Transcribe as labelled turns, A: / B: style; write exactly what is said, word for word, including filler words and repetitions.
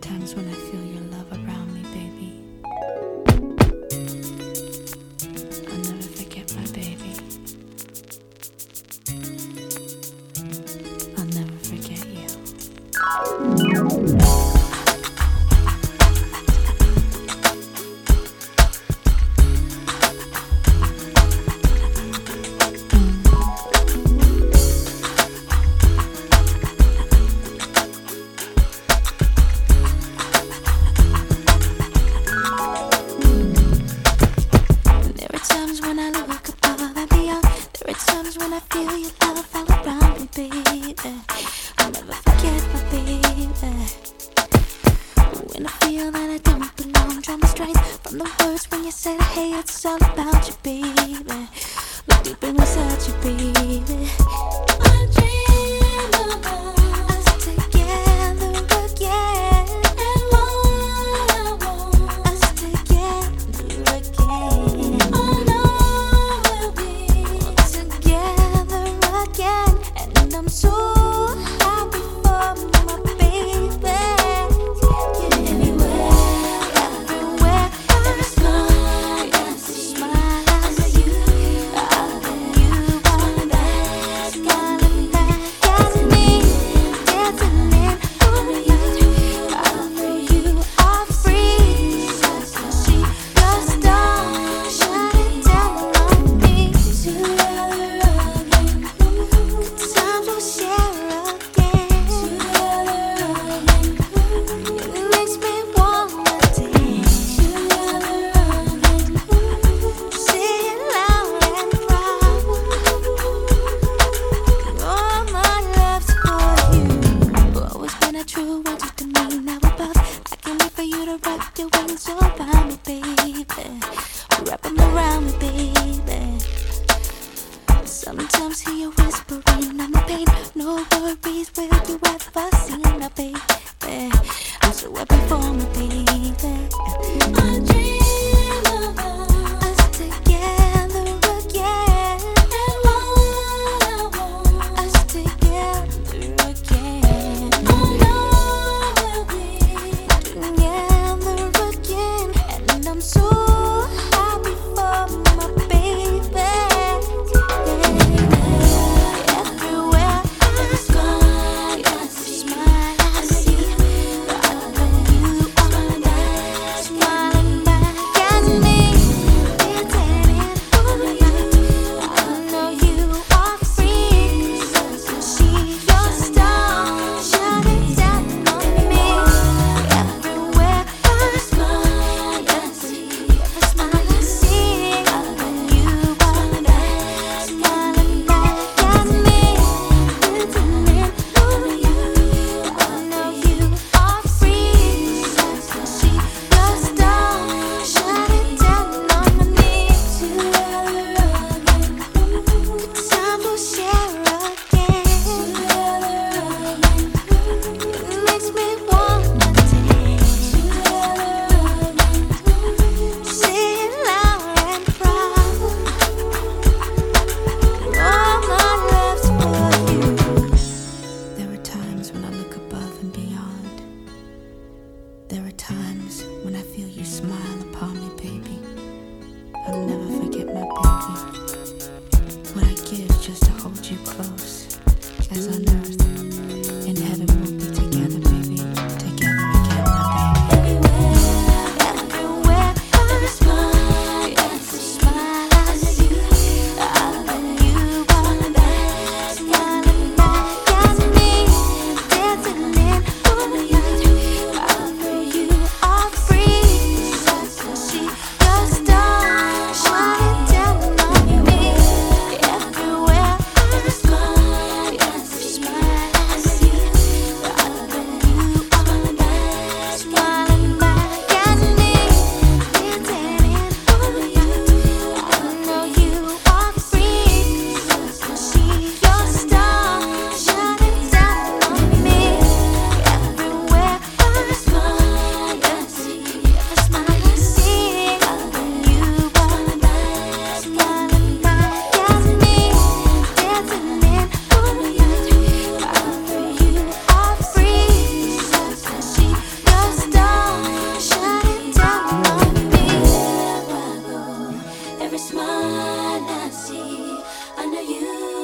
A: Times when I feel your love around me, baby. I'll never forget my baby. I'll never forget you. When I feel your love all around me, baby, I'll never forget my baby. When I feel that I don't belong, draw my strength from the words when you said, hey, it's all about you, baby. Look deep inside you, baby. I dream about us together again, and all I want us together again. Oh no, we'll be together again, and I'm so happy for my baby. Anywhere, everywhere, as long as you smile, I know you, I know you are back, coming back at me, dancing in for you, all for you are free. So see your star shining down on me. Together again, good times we'll share again. Together again, it makes me wanna dance. Together again, say it loud and proud. All my love's for you. Always been a true angel to me. Now above, I can't wait for you to wrap your wings around me, baby. Wrap 'em around me, baby. Sometimes hear you whispering, I'm in pain. No worries, will you ever see my baby? I'm so happy for my baby. I dream about us together again, and all I want us together again. Oh no, we'll be together again, and I'm so happy for my baby. Everywhere, as long as you smile, I see smile I see. I know you